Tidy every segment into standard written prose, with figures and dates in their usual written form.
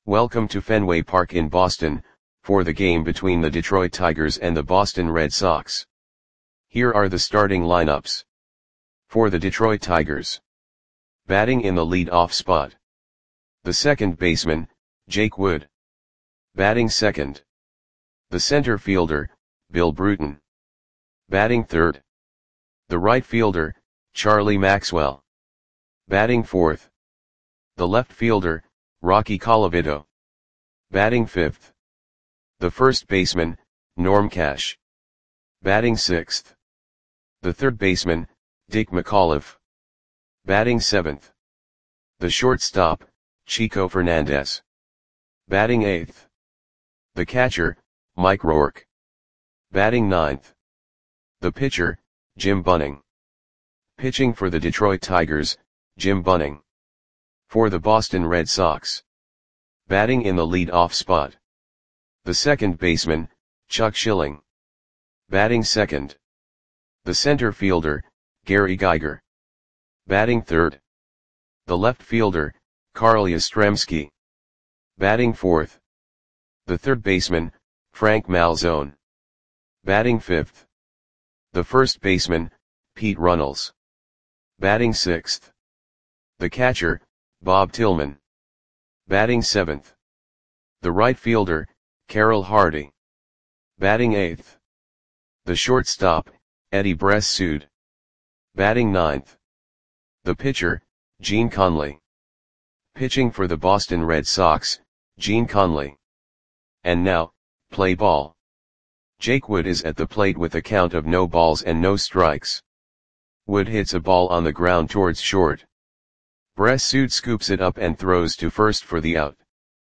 Welcome to Fenway Park in Boston, for the game between the Detroit Tigers and the Boston Red Sox. Here are the starting lineups. For the Detroit Tigers. Batting in the lead-off spot. The second baseman, Jake Wood. Batting second. The center fielder, Bill Bruton. Batting third. The right fielder, Charlie Maxwell. Batting fourth. The left fielder, Rocky Colavito. Batting fifth. The first baseman, Norm Cash. Batting sixth. The third baseman, Dick McAuliffe. Batting seventh. The shortstop, Chico Fernandez. Batting eighth. The catcher, Mike Rourke. Batting ninth. The pitcher, Jim Bunning. Pitching for the Detroit Tigers, Jim Bunning. For the Boston Red Sox. Batting in the lead-off spot. The second baseman, Chuck Schilling. Batting second. The center fielder, Gary Geiger. Batting third. The left fielder, Carl Yastrzemski. Batting fourth. The third baseman, Frank Malzone. Batting fifth. The first baseman, Pete Runnels. Batting sixth. The catcher, Bob Tillman. Batting seventh. The right fielder, Carroll Hardy. Batting eighth. The shortstop, Eddie Bressoud. Batting ninth. The pitcher, Gene Conley. Pitching for the Boston Red Sox, Gene Conley. And now, play ball. Jake Wood is at the plate with a count of no balls and no strikes. Wood hits a ball on the ground towards short. Bressoud scoops it up and throws to first for the out.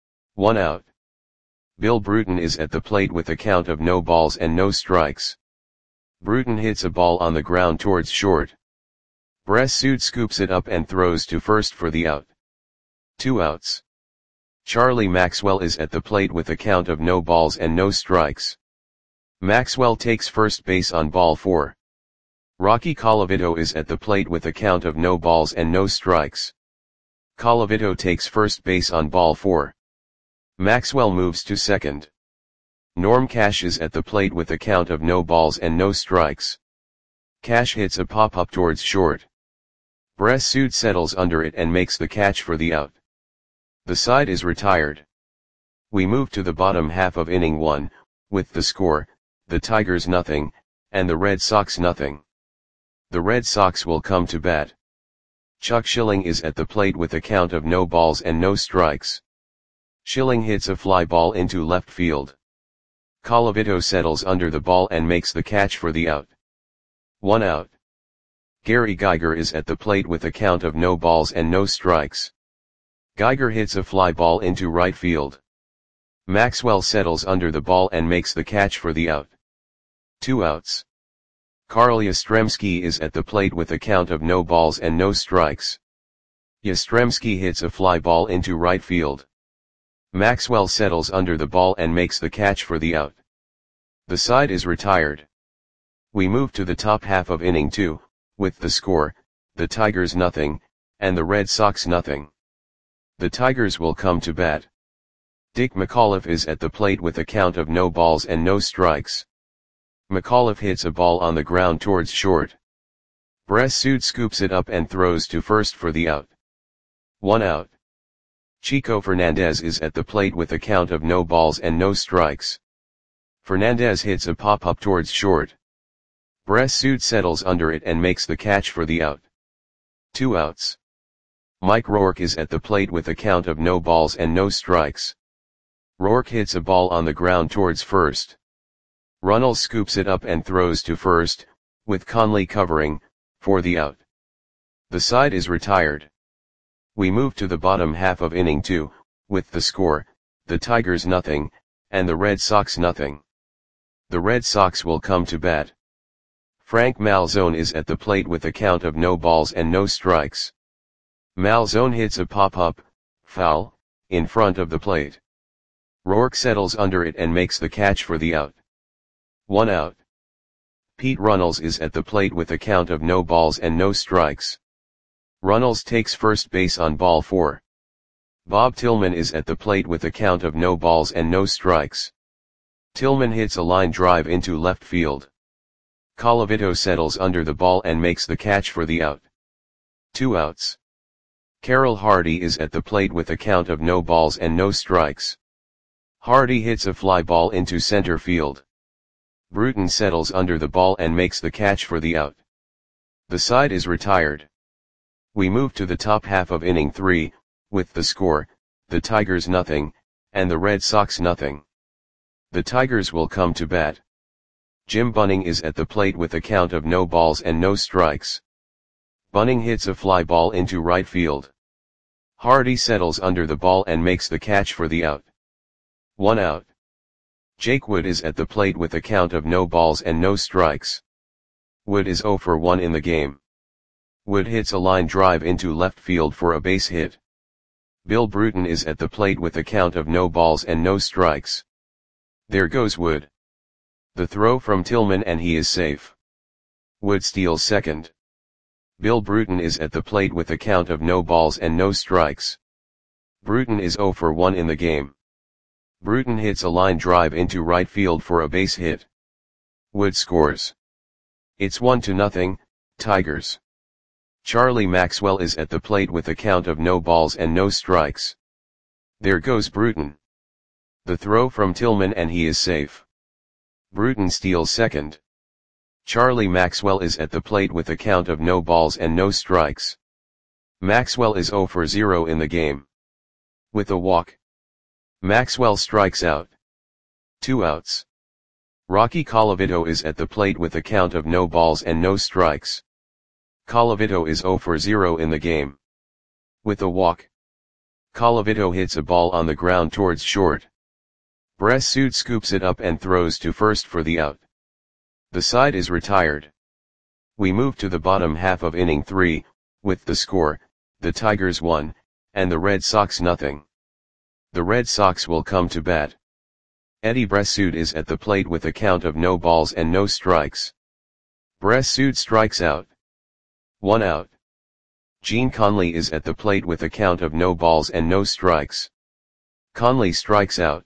1 out. Bill Bruton is at the plate with a count of no balls and no strikes. Bruton hits a ball on the ground towards short. Bressoud scoops it up and throws to first for the out. 2 outs. Charlie Maxwell is at the plate with a count of no balls and no strikes. Maxwell takes first base on ball 4. Rocky Colavito is at the plate with a count of no balls and no strikes. Colavito takes first base on ball 4. Maxwell moves to second. Norm Cash is at the plate with a count of no balls and no strikes. Cash hits a pop-up towards short. Bressoud settles under it and makes the catch for the out. The side is retired. We move to the bottom half of inning 1, with the score, the Tigers nothing, and the Red Sox nothing. The Red Sox will come to bat. Chuck Schilling is at the plate with a count of no balls and no strikes. Schilling hits a fly ball into left field. Colavito settles under the ball and makes the catch for the out. 1 out. Gary Geiger is at the plate with a count of no balls and no strikes. Geiger hits a fly ball into right field. Maxwell settles under the ball and makes the catch for the out. 2 outs. Carl Yastrzemski is at the plate with a count of no balls and no strikes. Yastrzemski hits a fly ball into right field. Maxwell settles under the ball and makes the catch for the out. The side is retired. We move to the top half of inning 2, with the score, the Tigers nothing, and the Red Sox nothing. The Tigers will come to bat. Dick McAuliffe is at the plate with a count of no balls and no strikes. McAuliffe hits a ball on the ground towards short. Bressoud scoops it up and throws to first for the out. 1 out. Chico Fernandez is at the plate with a count of no balls and no strikes. Fernandez hits a pop-up towards short. Bressoud settles under it and makes the catch for the out. 2 outs. Mike Rourke is at the plate with a count of no balls and no strikes. Rourke hits a ball on the ground towards first. Runnels scoops it up and throws to first, with Conley covering, for the out. The side is retired. We move to the bottom half of inning 2, with the score, the Tigers nothing, and the Red Sox nothing. The Red Sox will come to bat. Frank Malzone is at the plate with a count of no balls and no strikes. Malzone hits a pop-up, foul, in front of the plate. Rourke settles under it and makes the catch for the out. 1 out. Pete Runnels is at the plate with a count of no balls and no strikes. Runnels takes first base on ball 4. Bob Tillman is at the plate with a count of no balls and no strikes. Tillman hits a line drive into left field. Colavito settles under the ball and makes the catch for the out. 2 outs. Carroll Hardy is at the plate with a count of no balls and no strikes. Hardy hits a fly ball into center field. Bruton settles under the ball and makes the catch for the out. The side is retired. We move to the top half of inning 3, with the score, the Tigers nothing, and the Red Sox nothing. The Tigers will come to bat. Jim Bunning is at the plate with a count of no balls and no strikes. Bunning hits a fly ball into right field. Hardy settles under the ball and makes the catch for the out. 1 out. Jake Wood is at the plate with a count of no balls and no strikes. Wood is 0 for 1 in the game. Wood hits a line drive into left field for a base hit. Bill Bruton is at the plate with a count of no balls and no strikes. There goes Wood. The throw from Tillman and he is safe. Wood steals second. Bill Bruton is at the plate with a count of no balls and no strikes. Bruton is 0 for 1 in the game. Bruton hits a line drive into right field for a base hit. Wood scores. It's 1-0, Tigers. Charlie Maxwell is at the plate with a count of no balls and no strikes. There goes Bruton. The throw from Tillman and he is safe. Bruton steals second. Charlie Maxwell is at the plate with a count of no balls and no strikes. Maxwell is 0 for 0 in the game. With a walk, Maxwell strikes out. 2 outs. Rocky Colavito is at the plate with a count of no balls and no strikes. Colavito is 0 for 0 in the game. With a walk, Colavito hits a ball on the ground towards short. Bressud scoops it up and throws to first for the out. The side is retired. We move to the bottom half of inning 3, with the score, the Tigers 1, and the Red Sox nothing. The Red Sox will come to bat. Eddie Bressud is at the plate with a count of no balls and no strikes. Bressud strikes out. 1 out. Gene Conley is at the plate with a count of no balls and no strikes. Conley strikes out.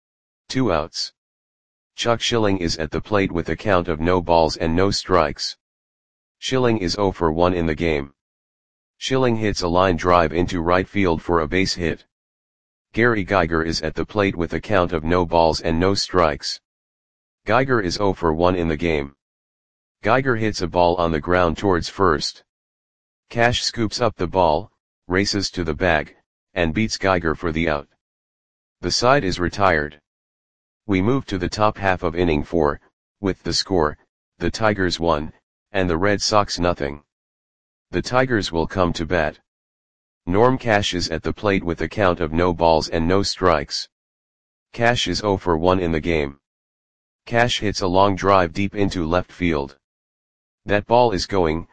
2 outs. Chuck Schilling is at the plate with a count of no balls and no strikes. Schilling is 0 for 1 in the game. Schilling hits a line drive into right field for a base hit. Gary Geiger is at the plate with a count of no balls and no strikes. Geiger is 0 for 1 in the game. Geiger hits a ball on the ground towards first. Cash scoops up the ball, races to the bag, and beats Geiger for the out. The side is retired. We move to the top half of inning 4, with the score, the Tigers 1, and the Red Sox nothing. The Tigers will come to bat. Norm Cash is at the plate with a count of no balls and no strikes. Cash is 0 for 1 in the game. Cash hits a long drive deep into left field. That ball is going,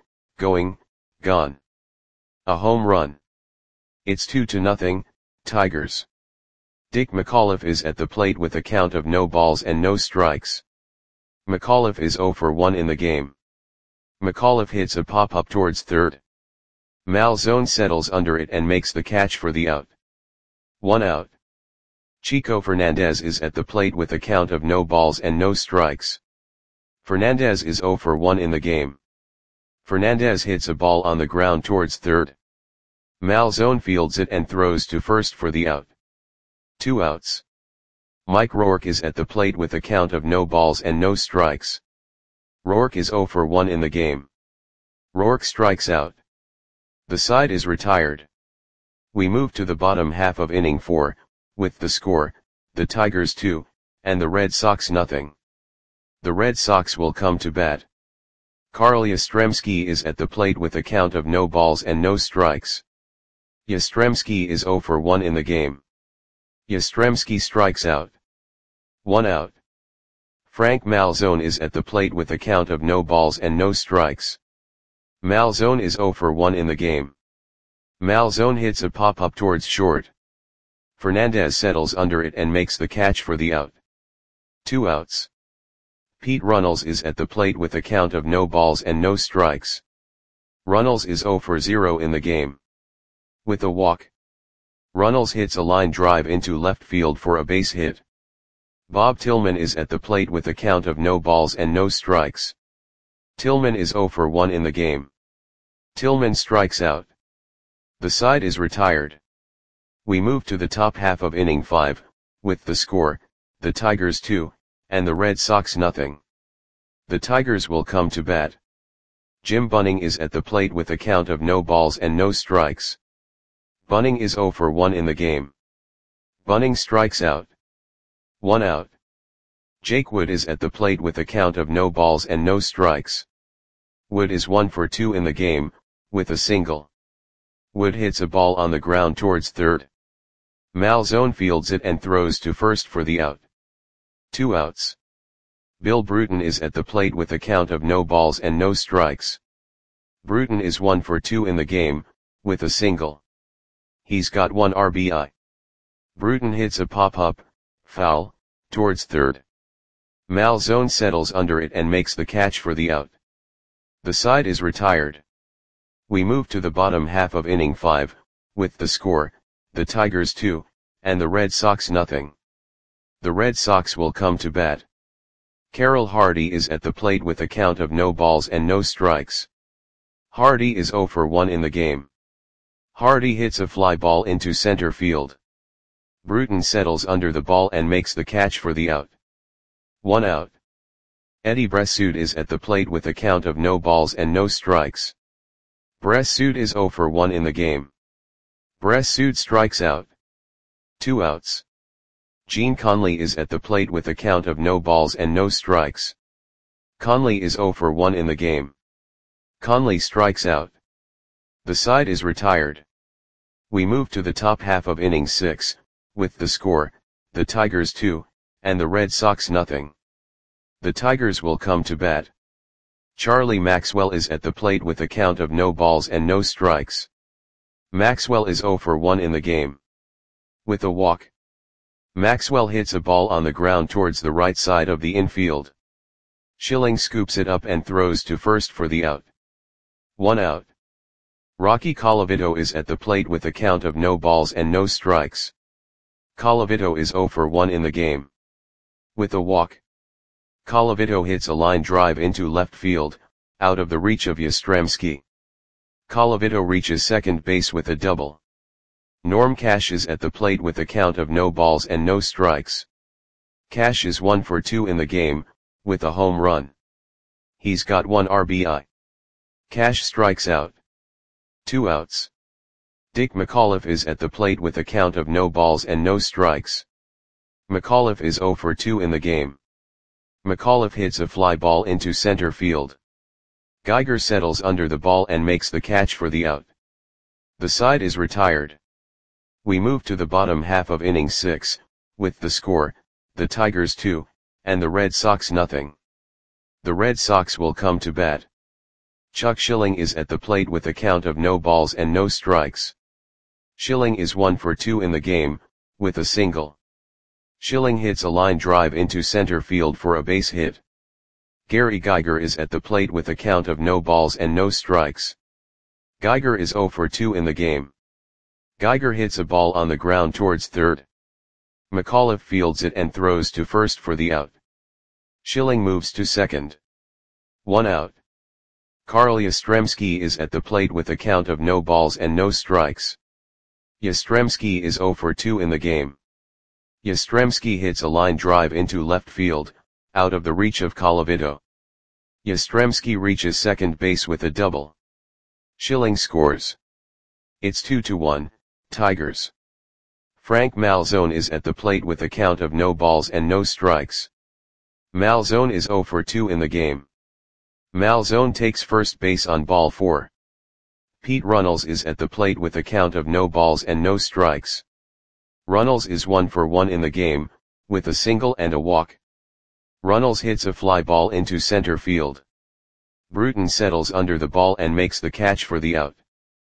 gone. A home run. It's 2-0, Tigers. Dick McAuliffe is at the plate with a count of no balls and no strikes. McAuliffe is 0 for 1 in the game. McAuliffe hits a pop-up towards third. Malzone settles under it and makes the catch for the out. 1 out. Chico Fernandez is at the plate with a count of no balls and no strikes. Fernandez is 0 for 1 in the game. Fernandez hits a ball on the ground towards third. Malzone fields it and throws to first for the out. 2 outs. Mike Rourke is at the plate with a count of no balls and no strikes. Rourke is 0 for 1 in the game. Rourke strikes out. The side is retired. We move to the bottom half of inning 4, with the score, the Tigers 2, and the Red Sox nothing. The Red Sox will come to bat. Carl Yastrzemski is at the plate with a count of no balls and no strikes. Yastrzemski is 0 for 1 in the game. Yastrzemski strikes out. 1 out. Frank Malzone is at the plate with a count of no balls and no strikes. Malzone is 0 for 1 in the game. Malzone hits a pop-up towards short. Fernandez settles under it and makes the catch for the out. 2 outs. Pete Runnels is at the plate with a count of no balls and no strikes. Runnels is 0 for 0 in the game. With a walk, Runnels hits a line drive into left field for a base hit. Bob Tillman is at the plate with a count of no balls and no strikes. Tillman is 0 for 1 in the game. Tillman strikes out. The side is retired. We move to the top half of inning 5, with the score, the Tigers 2, and the Red Sox nothing. The Tigers will come to bat. Jim Bunning is at the plate with a count of no balls and no strikes. Bunning is 0 for 1 in the game. Bunning strikes out. 1 out. Jake Wood is at the plate with a count of no balls and no strikes. Wood is 1 for 2 in the game, with a single. Wood hits a ball on the ground towards third. Malzone fields it and throws to first for the out. 2 outs. Bill Bruton is at the plate with a count of no balls and no strikes. Bruton is 1 for 2 in the game, with a single. He's got 1 RBI. Bruton hits a pop-up, foul, towards third. Malzone settles under it and makes the catch for the out. The side is retired. We move to the bottom half of inning 5, with the score, the Tigers 2, and the Red Sox nothing. The Red Sox will come to bat. Carroll Hardy is at the plate with a count of no balls and no strikes. Hardy is 0 for 1 in the game. Hardy hits a fly ball into center field. Bruton settles under the ball and makes the catch for the out. 1 out. Eddie Bressoud is at the plate with a count of no balls and no strikes. Bressoud is 0 for 1 in the game. Bressoud strikes out. 2 outs. Gene Conley is at the plate with a count of no balls and no strikes. Conley is 0 for 1 in the game. Conley strikes out. The side is retired. We move to the top half of inning 6, with the score, the Tigers 2, and the Red Sox nothing. The Tigers will come to bat. Charlie Maxwell is at the plate with a count of no balls and no strikes. Maxwell is 0 for 1 in the game. With a walk. Maxwell hits a ball on the ground towards the right side of the infield. Schilling scoops it up and throws to first for the out. 1 out. Rocky Colavito is at the plate with a count of no balls and no strikes. Colavito is 0 for 1 in the game. With a walk. Colavito hits a line drive into left field, out of the reach of Yastrzemski. Colavito reaches second base with a double. Norm Cash is at the plate with a count of no balls and no strikes. Cash is 1 for 2 in the game, with a home run. He's got 1 RBI. Cash strikes out. 2 outs. Dick McAuliffe is at the plate with a count of no balls and no strikes. McAuliffe is 0 for 2 in the game. McAuliffe hits a fly ball into center field. Geiger settles under the ball and makes the catch for the out. The side is retired. We move to the bottom half of inning 6, with the score, the Tigers 2, and the Red Sox nothing. The Red Sox will come to bat. Chuck Schilling is at the plate with a count of no balls and no strikes. Schilling is 1 for 2 in the game, with a single. Schilling hits a line drive into center field for a base hit. Gary Geiger is at the plate with a count of no balls and no strikes. Geiger is 0 for 2 in the game. Geiger hits a ball on the ground towards third. McAuliffe fields it and throws to first for the out. Schilling moves to second. 1 out. Carl Yastrzemski is at the plate with a count of no balls and no strikes. Yastrzemski is 0 for 2 in the game. Yastrzemski hits a line drive into left field, out of the reach of Colavito. Yastrzemski reaches second base with a double. Schilling scores. It's 2-1, Tigers. Frank Malzone is at the plate with a count of no balls and no strikes. Malzone is 0 for 2 in the game. Malzone takes first base on ball 4. Pete Runnels is at the plate with a count of no balls and no strikes. Runnels is 1 for 1 in the game, with a single and a walk. Runnels hits a fly ball into center field. Bruton settles under the ball and makes the catch for the out.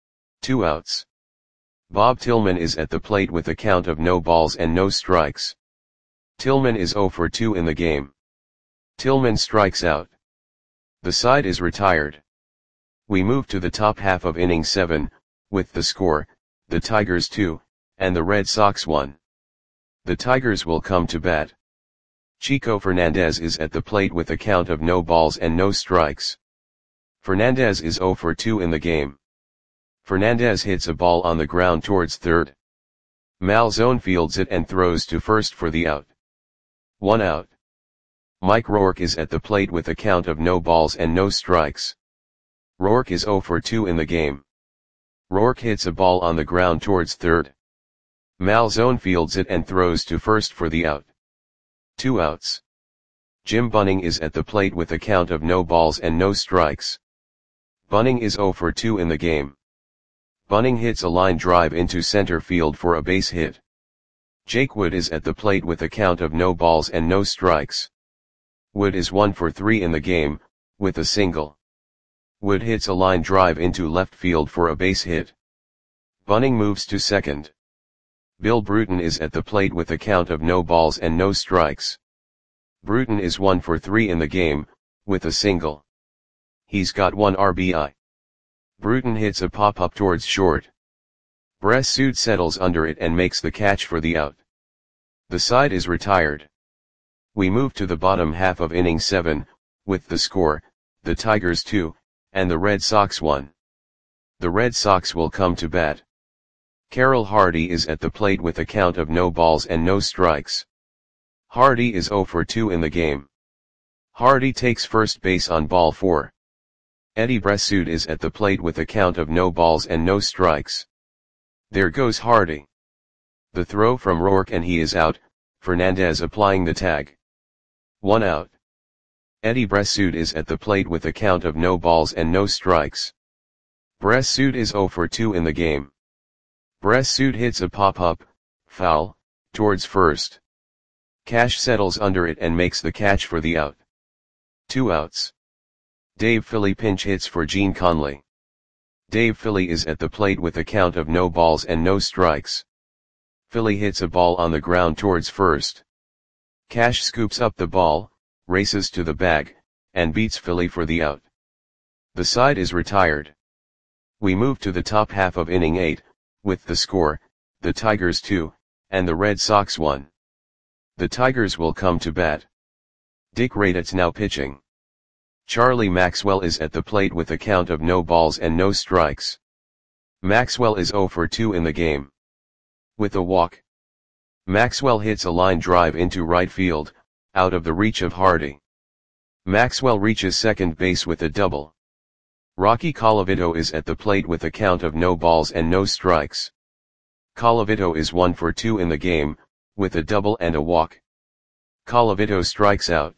2 outs. Bob Tillman is at the plate with a count of no balls and no strikes. Tillman is 0 for 2 in the game. Tillman strikes out. The side is retired. We move to the top half of inning 7, with the score, the Tigers 2, and the Red Sox won. The Tigers will come to bat. Chico Fernandez is at the plate with a count of no balls and no strikes. Fernandez is 0 for 2 in the game. Fernandez hits a ball on the ground towards third. Malzone fields it and throws to first for the out. 1 out. Mike Rourke is at the plate with a count of no balls and no strikes. Rourke is 0 for 2 in the game. Rourke hits a ball on the ground towards third. Malzone fields it and throws to first for the out. 2 outs. Jim Bunning is at the plate with a count of no balls and no strikes. Bunning is 0 for 2 in the game. Bunning hits a line drive into center field for a base hit. Jake Wood is at the plate with a count of no balls and no strikes. Wood is 1 for 3 in the game, with a single. Wood hits a line drive into left field for a base hit. Bunning moves to second. Bill Bruton is at the plate with a count of no balls and no strikes. Bruton is 1 for 3 in the game, with a single. He's got 1 RBI. Bruton hits a pop-up towards short. Bressud settles under it and makes the catch for the out. The side is retired. We move to the bottom half of inning 7, with the score, the Tigers 2, and the Red Sox 1. The Red Sox will come to bat. Carroll Hardy is at the plate with a count of no balls and no strikes. Hardy is 0 for 2 in the game. Hardy takes first base on ball 4. Eddie Bressud is at the plate with a count of no balls and no strikes. There goes Hardy. The throw from Rourke and he is out, Fernandez applying the tag. 1 out. Eddie Bressud is at the plate with a count of no balls and no strikes. Bressud is 0 for 2 in the game. Bressud hits a pop-up, foul, towards first. Cash settles under it and makes the catch for the out. 2 outs. Dave Philly pinch hits for Gene Conley. Dave Philly is at the plate with a count of no balls and no strikes. Philly hits a ball on the ground towards first. Cash scoops up the ball, races to the bag, and beats Philly for the out. The side is retired. We move to the top half of inning 8, with the score, the Tigers 2, and the Red Sox 1. The Tigers will come to bat. Dick Raditz now pitching. Charlie Maxwell is at the plate with a count of no balls and no strikes. Maxwell is 0 for 2 in the game. With a walk. Maxwell hits a line drive into right field, out of the reach of Hardy. Maxwell reaches second base with a double. Rocky Colavito is at the plate with a count of no balls and no strikes. Colavito is 1 for 2 in the game, with a double and a walk. Colavito strikes out.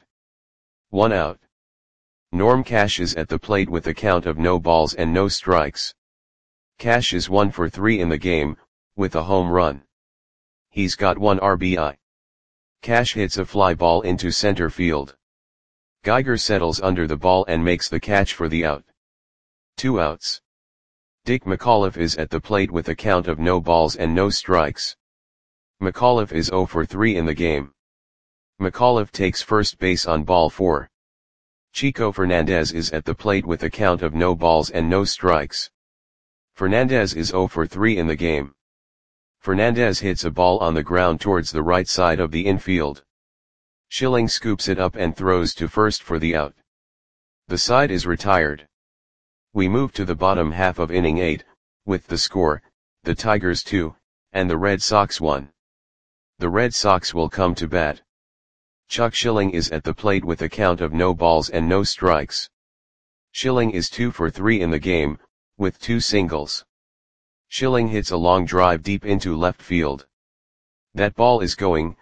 1 out. Norm Cash is at the plate with a count of no balls and no strikes. Cash is 1 for 3 in the game, with a home run. He's got 1 RBI. Cash hits a fly ball into center field. Geiger settles under the ball and makes the catch for the out. 2 outs. Dick McAuliffe is at the plate with a count of no balls and no strikes. McAuliffe is 0 for 3 in the game. McAuliffe takes first base on ball 4. Chico Fernandez is at the plate with a count of no balls and no strikes. Fernandez is 0 for 3 in the game. Fernandez hits a ball on the ground towards the right side of the infield. Schilling scoops it up and throws to first for the out. The side is retired. We move to the bottom half of inning 8, with the score, the Tigers 2, and the Red Sox 1. The Red Sox will come to bat. Chuck Schilling is at the plate with a count of no balls and no strikes. Schilling is 2 for 3 in the game, with 2 singles. Schilling hits a long drive deep into left field. That ball is gone.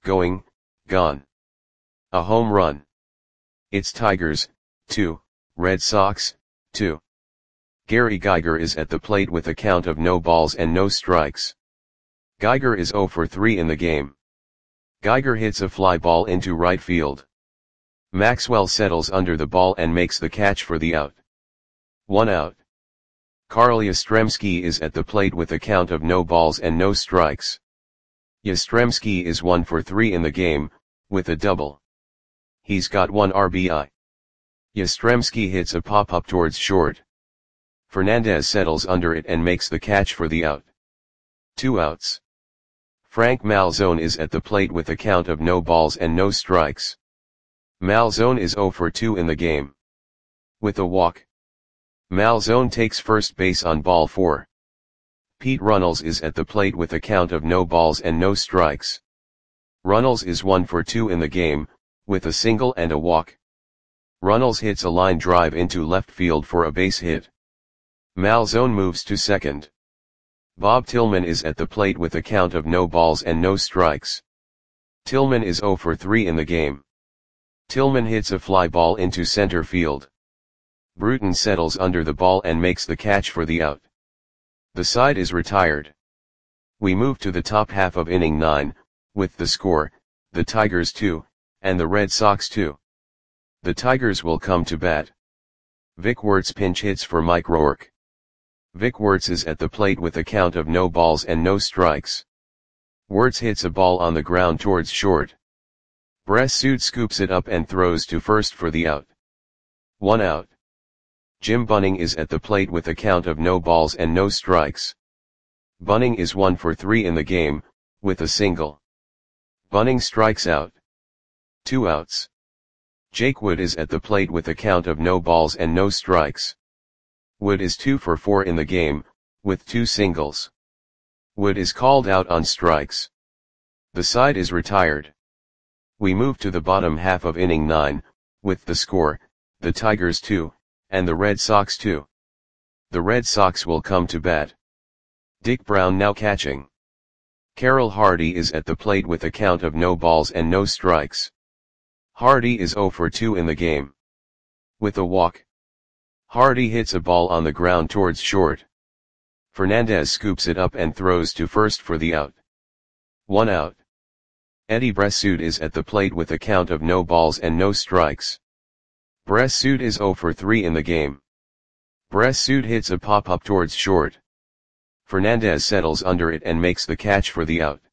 A home run. It's Tigers, 2, Red Sox, 2. Gary Geiger is at the plate with a count of no balls and no strikes. Geiger is 0 for 3 in the game. Geiger hits a fly ball into right field. Maxwell settles under the ball and makes the catch for the out. 1 out. Carl Yastrzemski is at the plate with a count of no balls and no strikes. Yastrzemski is 1 for 3 in the game, with a double. He's got 1 RBI. Yastrzemski hits a pop-up towards short. Fernandez settles under it and makes the catch for the out. 2 outs. Frank Malzone is at the plate with a count of no balls and no strikes. Malzone is 0 for 2 in the game. With a walk, Malzone takes first base on ball 4. Pete Runnels is at the plate with a count of no balls and no strikes. Runnels is 1 for 2 in the game, with a single and a walk. Runnels hits a line drive into left field for a base hit. Malzone moves to second. Bob Tillman is at the plate with a count of no balls and no strikes. Tillman is 0 for 3 in the game. Tillman hits a fly ball into center field. Bruton settles under the ball and makes the catch for the out. The side is retired. We move to the top half of inning 9, with the score, the Tigers 2, and the Red Sox 2. The Tigers will come to bat. Vic Wertz pinch hits for Mike Rourke. Vic Wertz is at the plate with a count of no balls and no strikes. Wertz hits a ball on the ground towards short. Bressud scoops it up and throws to first for the out. 1 out. Jim Bunning is at the plate with a count of no balls and no strikes. Bunning is 1 for 3 in the game, with a single. Bunning strikes out. 2 outs. Jake Wood is at the plate with a count of no balls and no strikes. Wood is 2 for 4 in the game, with 2 singles. Wood is called out on strikes. The side is retired. We move to the bottom half of inning 9, with the score, the Tigers 2, and the Red Sox 2. The Red Sox will come to bat. Dick Brown now catching. Carroll Hardy is at the plate with a count of no balls and no strikes. Hardy is 0 for 2 in the game. With a walk, Hardy hits a ball on the ground towards short. Fernandez scoops it up and throws to first for the out. 1 out. Eddie Bressud is at the plate with a count of no balls and no strikes. Bressud is 0 for 3 in the game. Bressud hits a pop-up towards short. Fernandez settles under it and makes the catch for the out.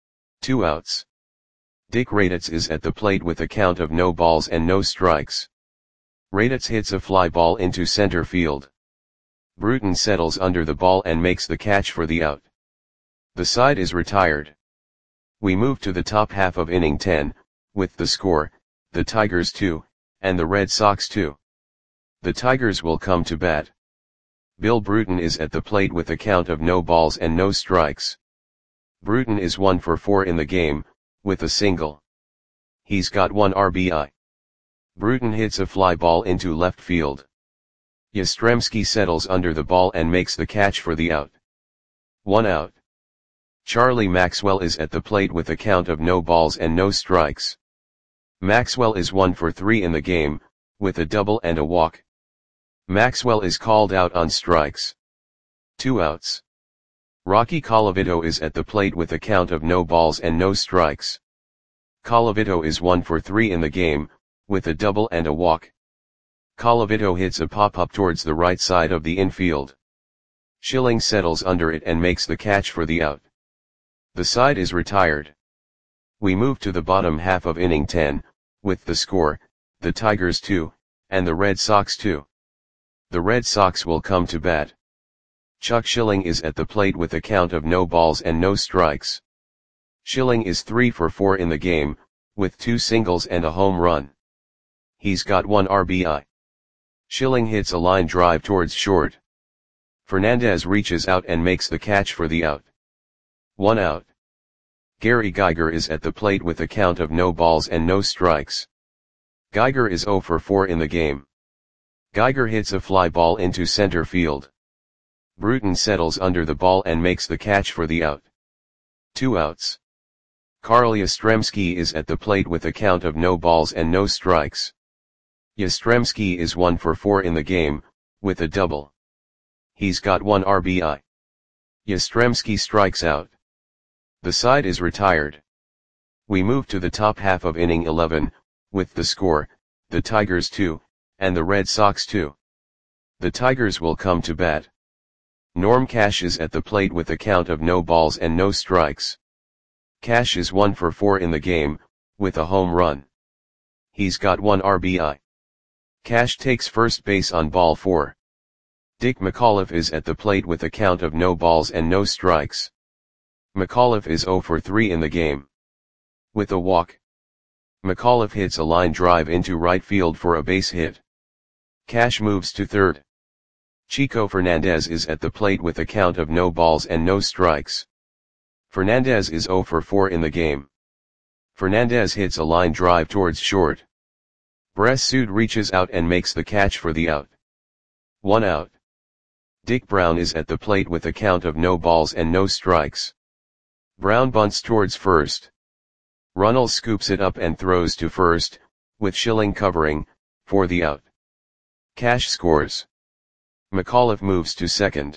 2 outs. Dick Raditz is at the plate with a count of no balls and no strikes. Raditz hits a fly ball into center field. Bruton settles under the ball and makes the catch for the out. The side is retired. We move to the top half of inning 10, with the score, the Tigers 2, and the Red Sox 2. The Tigers will come to bat. Bill Bruton is at the plate with a count of no balls and no strikes. Bruton is 1 for 4 in the game, with a single. He's got 1 RBI. Bruton hits a fly ball into left field. Yastrzemski settles under the ball and makes the catch for the out. 1 out. Charlie Maxwell is at the plate with a count of no balls and no strikes. Maxwell is 1 for 3 in the game, with a double and a walk. Maxwell is called out on strikes. 2 outs. Rocky Colavito is at the plate with a count of no balls and no strikes. Colavito is 1 for 3 in the game, with a double and a walk. Colavito hits a pop-up towards the right side of the infield. Schilling settles under it and makes the catch for the out. The side is retired. We move to the bottom half of inning 10, with the score, the Tigers 2, and the Red Sox 2. The Red Sox will come to bat. Chuck Schilling is at the plate with a count of no balls and no strikes. Schilling is 3 for 4 in the game, with 2 singles and a home run. He's got 1 RBI. Schilling hits a line drive towards short. Fernandez reaches out and makes the catch for the out. 1 out. Gary Geiger is at the plate with a count of no balls and no strikes. Geiger is 0 for 4 in the game. Geiger hits a fly ball into center field. Bruton settles under the ball and makes the catch for the out. 2 outs. Carl Yastrzemski is at the plate with a count of no balls and no strikes. Yastrzemski is 1 for 4 in the game, with a double. He's got 1 RBI. Yastrzemski strikes out. The side is retired. We move to the top half of inning 11, with the score, the Tigers 2, and the Red Sox 2. The Tigers will come to bat. Norm Cash is at the plate with a count of no balls and no strikes. Cash is 1 for 4 in the game, with a home run. He's got 1 RBI. Cash takes first base on ball 4. Dick McAuliffe is at the plate with a count of no balls and no strikes. McAuliffe is 0 for 3 in the game. With a walk, McAuliffe hits a line drive into right field for a base hit. Cash moves to third. Chico Fernandez is at the plate with a count of no balls and no strikes. Fernandez is 0 for 4 in the game. Fernandez hits a line drive towards short. Bressud reaches out and makes the catch for the out. 1 out. Dick Brown is at the plate with a count of no balls and no strikes. Brown bunts towards first. Runnels scoops it up and throws to first, with Schilling covering, for the out. Cash scores. McAuliffe moves to second.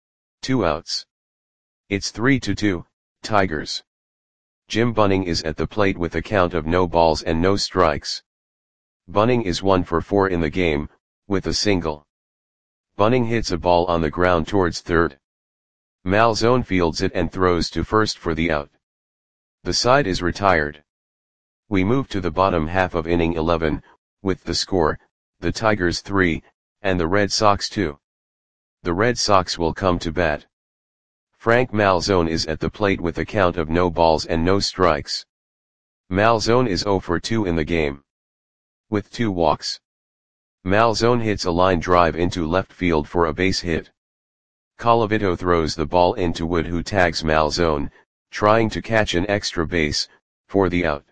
2 outs. It's 3-2, Tigers. Jim Bunning is at the plate with a count of no balls and no strikes. Bunning is 1 for 4 in the game, with a single. Bunning hits a ball on the ground towards third. Malzone fields it and throws to first for the out. The side is retired. We move to the bottom half of inning 11, with the score, the Tigers 3, and the Red Sox 2. The Red Sox will come to bat. Frank Malzone is at the plate with a count of no balls and no strikes. Malzone is 0 for 2 in the game. With 2 walks. Malzone hits a line drive into left field for a base hit. Colavito throws the ball into Wood, who tags Malzone, trying to catch an extra base, for the out.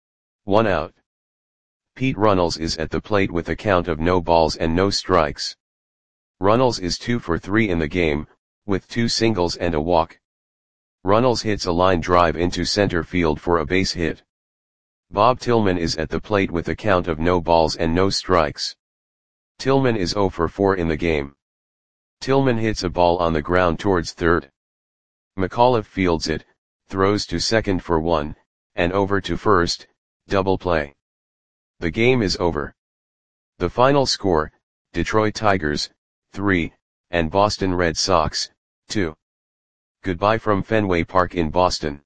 1 out. Pete Runnels is at the plate with a count of no balls and no strikes. Runnels is 2 for 3 in the game, with 2 singles and a walk. Runnels hits a line drive into center field for a base hit. Bob Tillman is at the plate with a count of no balls and no strikes. Tillman is 0 for 4 in the game. Tillman hits a ball on the ground towards third. McAuliffe fields it, throws to second for 1, and over to first, double play. The game is over. The final score, Detroit Tigers, 3, and Boston Red Sox, 2. Goodbye from Fenway Park in Boston.